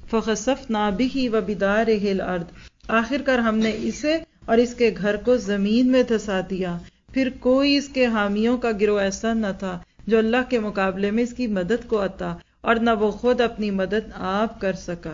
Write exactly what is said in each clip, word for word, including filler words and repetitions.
فخسفنا به وبداره الارض، آخر کار ہم نے اسے اور اس کے گھر کو زمین میں دھسا دیا، پھر کوئی اس کے حامیوں کا گروہ ایسا نہ تھا جو اللہ کے مقابلے میں اس کی مدد کو آتا، اور نہ وہ خود اپنی مدد آپ کر سکا۔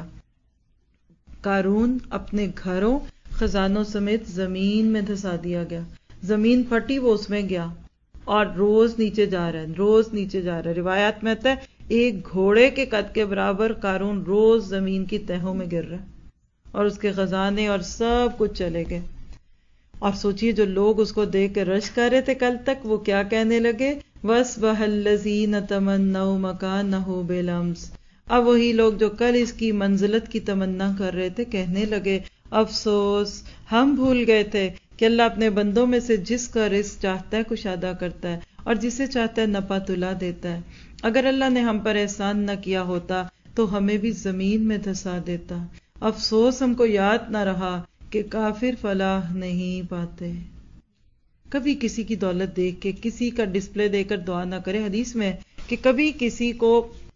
قارون اپنے گھروں خزانوں سمیت زمین میں دھسا دیا گیا، زمین پھٹی وہ اس میں گیا اور روز نیچے جا رہا ہے، روز نیچے جا رہا ہے۔ روایات میں آتا ہے ایک گھوڑے کے قد کے برابر قارون روز زمین کی تہوں میں گر رہا ہے، اور اس کے خزانے اور سب کچھ چلے گئے۔ اور سوچئے جو لوگ اس کو دیکھ کے رش کر رہے تھے کل تک، وہ کیا کہنے لگے؟ وَأَصْبَحَ الَّذِينَ تَمَنَّوْا مَكَانَهُ بِالْأَمْسِ، اب وہی لوگ جو کل اس کی منزلت کی تمنا کر رہے تھے کہنے لگے افسوس، ہم بھول گئے تھے کہ اللہ اپنے بندوں میں سے جس کا رزق چاہتا ہے کشادہ کرتا ہے اور جسے چاہتا ہے نپا تلا دیتا ہے۔ اگر اللہ نے ہم پر احسان نہ کیا ہوتا تو ہمیں بھی زمین میں دھسا دیتا۔ افسوس ہم کو یاد نہ رہا کہ کافر فلاح نہیں پاتے۔ کبھی کسی کی دولت دیکھ کے، کسی کا ڈسپلے دے کر دعا نہ کرے۔ حدیث میں کہ کبھی کسی کو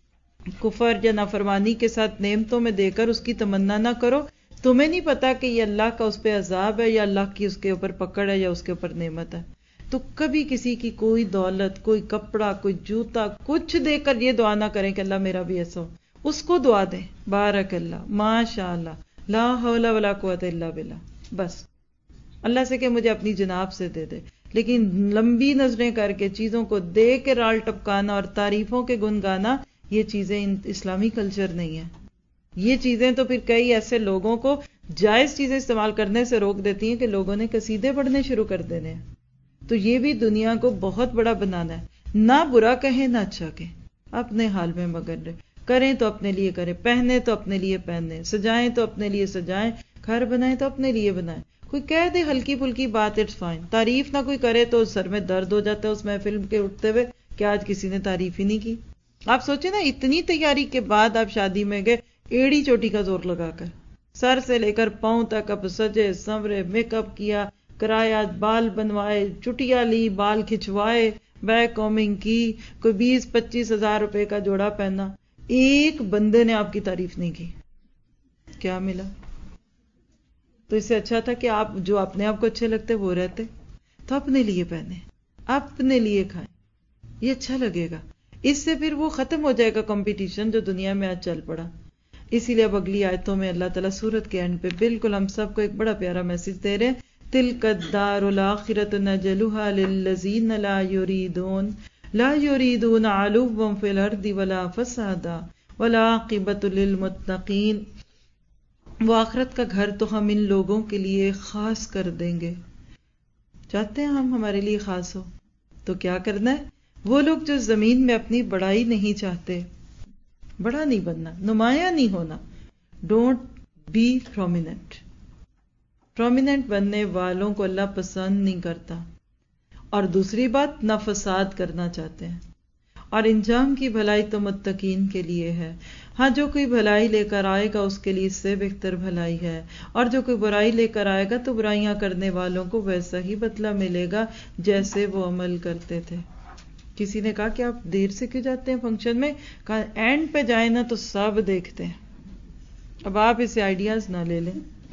کفر یا نافرمانی کے ساتھ نعمتوں میں دے کر اس کی تمنا نہ کرو، تمہیں نہیں پتا کہ یہ اللہ کا اس پہ عذاب ہے یا اللہ کی اس کے اوپر پکڑ ہے یا اس کے اوپر نعمت ہے۔ تو کبھی کسی کی کوئی دولت، کوئی کپڑا، کوئی جوتا، کچھ دے کر یہ دعا نہ کریں کہ اللہ میرا بھی ایسا ہو۔ اس کو دعا دیں، بارک اللہ، ماشاء اللہ، لا حول ولا قوت الا باللہ، بس اللہ سے کہ مجھے اپنی جناب سے دے دے۔ لیکن لمبی نظریں کر کے چیزوں کو دیکھ کے رال ٹپکانا اور تعریفوں کے گن گانا، یہ چیزیں اسلامی کلچر نہیں ہے۔ یہ چیزیں تو پھر کئی ایسے لوگوں کو جائز چیزیں استعمال کرنے سے روک دیتی ہیں کہ لوگوں نے قصیدے پڑھنے شروع کر دینے ہیں۔ تو یہ بھی دنیا کو بہت بڑا بنانا ہے، نہ برا کہیں نہ اچھا کہیں، اپنے حال میں مگن رہے، کریں تو اپنے لیے کریں، پہنے تو اپنے لیے پہنے، سجائیں تو اپنے لیے سجائیں، گھر بنائیں تو اپنے لیے بنائیں۔ کوئی کہہ دے ہلکی پھلکی بات، اٹس فائن، تعریف نہ کوئی کرے تو سر میں درد ہو جاتا ہے اس محفل کے اٹھتے ہوئے کہ آج کسی نے تعریف ہی نہیں کی۔ آپ سوچیں نا، اتنی تیاری کے بعد آپ شادی میں گئے، ایڑی چوٹی کا زور لگا کر، سر سے لے کر پاؤں تک اب سجے سنورے، میک اپ کیا، کرایا، بال بنوائے، چٹیا لی، بال کھچوائے، بیک کومنگ کی، کوئی بیس پچیس ہزار روپے کا جوڑا پہنا، ایک بندے نے آپ کی تعریف نہیں کی، کیا ملا؟ تو اس سے اچھا تھا کہ آپ جو اپنے آپ کو اچھے لگتے وہ رہتے، تو اپنے لیے پہنے، اپنے لیے کھائیں، یہ اچھا لگے گا۔ اس سے پھر وہ ختم ہو جائے گا کمپٹیشن جو دنیا میں آج چل پڑا۔ اسی لیے اب اگلی آیتوں میں اللہ تعالیٰ سورت کے اینڈ پہ بالکل ہم سب کو ایک بڑا پیارا میسج دے رہے ہیں، تِلْكَ الدَّارُ الْآخِرَةُ نَجْعَلُهَا لِلَّذِينَ لَا يُرِيدُونَ لَا يُرِيدُونَ عُلُوًّا فِي الْأَرْضِ وَلَا فَسَادًا وَالْعَاقِبَةُ لِلْمُتَّقِينَ۔ وہ آخرت کا گھر تو ہم ان لوگوں کے لیے خاص کر دیں گے۔ چاہتے ہیں ہم ہمارے لیے خاص ہو تو کیا کرنا ہے؟ وہ لوگ جو زمین میں اپنی بڑائی نہیں چاہتے، بڑا نہیں بننا، نمایاں نہیں ہونا، ڈونٹ بی پرومیننٹ۔ پرومیننٹ بننے والوں کو اللہ پسند نہیں کرتا۔ اور دوسری بات، نہ فساد کرنا چاہتے ہیں۔ اور انجام کی بھلائی تو متقین کے لیے ہے۔ ہاں، جو کوئی بھلائی لے کر آئے گا اس کے لیے اس سے بہتر بھلائی ہے، اور جو کوئی برائی لے کر آئے گا تو برائیاں کرنے والوں کو ویسا ہی بدلہ ملے گا جیسے وہ عمل کرتے تھے۔ کسی نے کہا کہ آپ دیر سے کیوں جاتے ہیں فنکشن میں؟ کہا اینڈ پہ جائیں نا تو سب دیکھتے ہیں۔ اب آپ اسے آئیڈیاز نہ لے لیں۔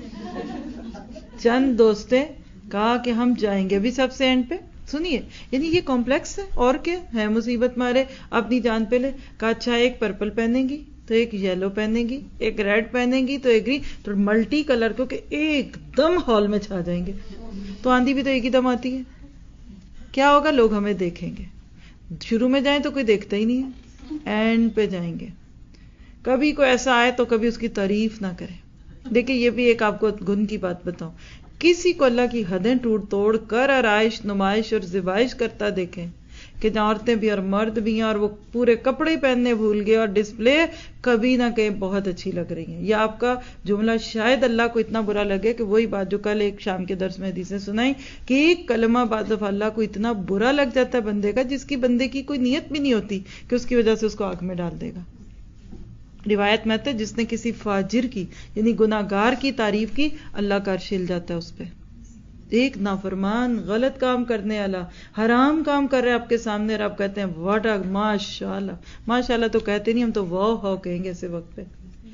چند دوستیں کہا کہ ہم جائیں گے بھی سب سے اینڈ پہ، سنیے، یعنی یہ کمپلیکس ہے اور کیا ہے، مصیبت مارے اپنی جان پہ لے۔ کہا اچھا ایک پرپل پہنیں گی تو ایک یلو پہنیں گی، ایک ریڈ پہنیں گی تو ایک گرین، تو ملٹی کلر کو کہ ایک دم ہال میں چھا جائیں گے۔ تو آندھی بھی تو ایک ہی دم آتی ہے، کیا ہوگا؟ لوگ ہمیں دیکھیں گے۔ شروع میں جائیں تو کوئی دیکھتا ہی نہیں ہے، اینڈ پہ جائیں گے۔ کبھی کوئی ایسا آئے تو کبھی اس کی تعریف نہ کرے۔ دیکھیں یہ بھی ایک آپ کو گن کی بات بتاؤں، کسی کو اللہ کی حدیں ٹوٹ توڑ کر آرائش، نمائش اور زیبائش کرتا دیکھیں کہ جہاں عورتیں بھی اور مرد بھی ہیں اور وہ پورے کپڑے پہننے بھول گئے اور ڈسپلے کبھی نہ کہیں بہت اچھی لگ رہی ہیں، یا آپ کا جملہ شاید اللہ کو اتنا برا لگے کہ وہی بات جو کل ایک شام کے درس میں حدیثیں سنائی کہ ایک کلمہ بعد دفعہ اللہ کو اتنا برا لگ جاتا ہے بندے کا جس کی بندے کی کوئی نیت بھی نہیں ہوتی کہ اس کی وجہ سے اس کو آگ میں ڈال دے گا۔ روایت میں آتا ہے جس نے کسی فاجر کی یعنی گناہگار کی تعریف کی، اللہ کا عرش ہل جاتا ہے اس پہ۔ ایک نافرمان غلط کام کرنے والا حرام کام کر رہے آپ کے سامنے اور آپ کہتے ہیں واٹ ماشاء اللہ، ماشاء اللہ تو کہتے نہیں، ہم تو واو ہاؤ کہیں گے ایسے وقت پہ۔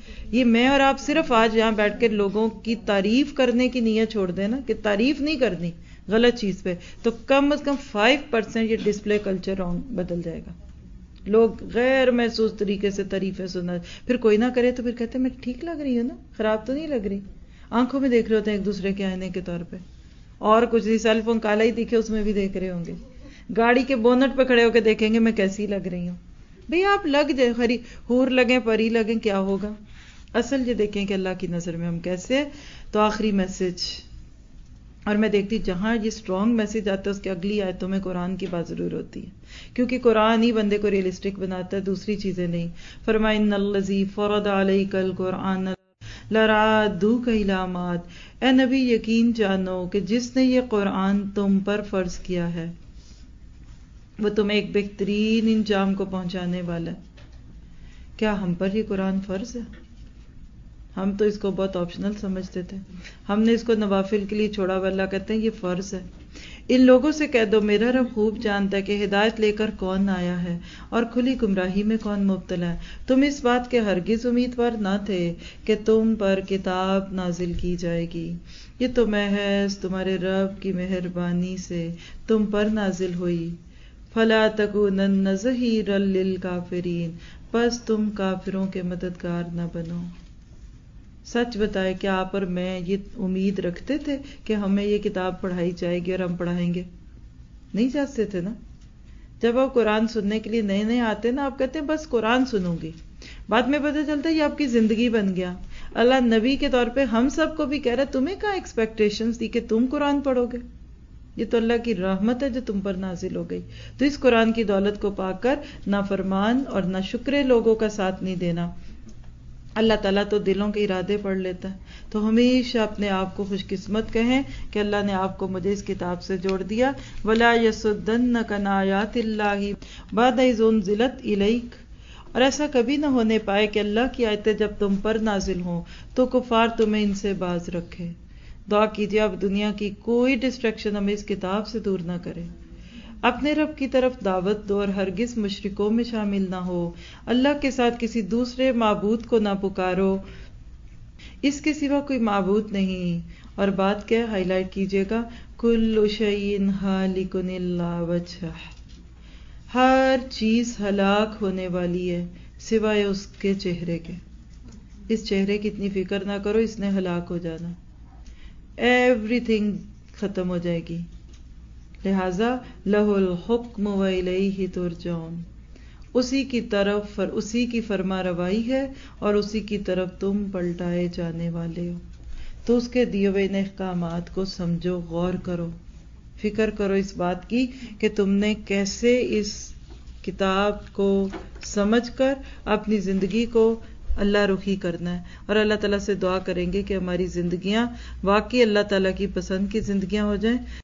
یہ میں اور آپ صرف آج یہاں بیٹھ کے لوگوں کی تعریف کرنے کی نیت چھوڑ دیں نا کہ تعریف نہیں کرنی غلط چیز پہ، تو کم از کم فائیو پرسینٹ یہ ڈسپلے کلچر بدل جائے گا. لوگ غیر محسوس طریقے سے تعریفیں سننا، پھر کوئی نہ کرے تو پھر کہتے ہیں میں ٹھیک لگ رہی ہوں نا، خراب تو نہیں لگ رہی. آنکھوں میں دیکھ رہے ہوتے ہیں ایک دوسرے کے آئینے کے طور پہ، اور کچھ نہیں، سیل فون کالا ہی دکھے اس میں بھی دیکھ رہے ہوں گے، گاڑی کے بونٹ پہ کھڑے ہو کے دیکھیں گے میں کیسی لگ رہی ہوں. بھئی آپ لگ جائے، خری حور لگیں پری لگیں کیا ہوگا، اصل یہ دیکھیں کہ اللہ کی نظر میں ہم کیسے. تو آخری میسج، اور میں دیکھتی جہاں یہ اسٹرانگ میسج آتا ہے اس کی اگلی آیتوں میں قرآن کی بات ضرور ہوتی ہے، کیونکہ قرآن ہی بندے کو ریئلسٹک بناتا ہے، دوسری چیزیں نہیں. فرمائے ان الذی فرض علیک القرآن لرادوک الی معاد، اے نبی یقین جانو کہ جس نے یہ قرآن تم پر فرض کیا ہے وہ تمہیں ایک بہترین انجام کو پہنچانے والا ہے. کیا ہم پر یہ قرآن فرض ہے؟ ہم تو اس کو بہت آپشنل سمجھتے تھے، ہم نے اس کو نوافل کے لیے چھوڑا ہوا. اللہ کہتے ہیں یہ فرض ہے. ان لوگوں سے کہہ دو میرا رب خوب جانتا ہے کہ ہدایت لے کر کون آیا ہے اور کھلی گمراہی میں کون مبتلا ہے. تم اس بات کے ہرگز امیدوار نہ تھے کہ تم پر کتاب نازل کی جائے گی، یہ تو محض تمہارے رب کی مہربانی سے تم پر نازل ہوئی. فلا تکونن ظہیرا للکافرین، پس تم کافروں کے مددگار نہ بنو. سچ بتائے کیا آپ اور میں یہ امید رکھتے تھے کہ ہمیں یہ کتاب پڑھائی جائے گی اور ہم پڑھائیں گے؟ نہیں جانتے تھے نا. جب آپ قرآن سننے کے لیے نئے نئے آتے نا آپ کہتے ہیں بس قرآن سنوں گی، بعد میں پتہ چلتا ہے یہ آپ کی زندگی بن گیا. اللہ نبی کے طور پہ ہم سب کو بھی کہہ رہا ہے تمہیں کہاں ایکسپیکٹیشنز تھی کہ تم قرآن پڑھو گے، یہ تو اللہ کی رحمت ہے جو تم پر نازل ہو گئی. تو اس قرآن کی دولت کو پا کر نافرمان اور ناشکرے لوگوں کا ساتھ نہیں دینا. اللہ تعالیٰ تو دلوں کے ارادے پڑھ لیتا ہے. تو ہمیشہ اپنے آپ کو خوش قسمت کہیں کہ اللہ نے آپ کو مجھے اس کتاب سے جوڑ دیا. وَلَا يَصُدَّنَّكَ عَنْ آيَاتِ اللَّهِ بَعْدَ إِذْ أُنزِلَتْ إِلَيْكَ، اور ایسا کبھی نہ ہونے پائے کہ اللہ کی آیتیں جب تم پر نازل ہوں تو کفار تمہیں ان سے باز رکھے. دعا کیجیے اب دنیا کی کوئی ڈسٹریکشن ہمیں اس کتاب سے دور نہ کرے. اپنے رب کی طرف دعوت دو اور ہرگز مشرکوں میں شامل نہ ہو. اللہ کے ساتھ کسی دوسرے معبود کو نہ پکارو، اس کے سوا کوئی معبود نہیں. اور بات کیا ہائی لائٹ کیجیے گا، کل شیء ہالک الا وجہہ، ہر چیز ہلاک ہونے والی ہے سوائے اس کے چہرے کے. اس چہرے کی اتنی فکر نہ کرو، اس نے ہلاک ہو جانا، ایوری تھنگ ختم ہو جائے گی. لہذا لہ الحکم وإلیہ ترجعون، اسی کی طرف اسی کی فرما روائی ہے اور اسی کی طرف تم پلٹائے جانے والے ہو. تو اس کے دیے ہوئے ان احکامات کو سمجھو، غور کرو، فکر کرو اس بات کی کہ تم نے کیسے اس کتاب کو سمجھ کر اپنی زندگی کو اللہ رخی کرنا ہے. اور اللہ تعالیٰ سے دعا کریں گے کہ ہماری زندگیاں واقعی اللہ تعالیٰ کی پسند کی زندگیاں ہو جائیں.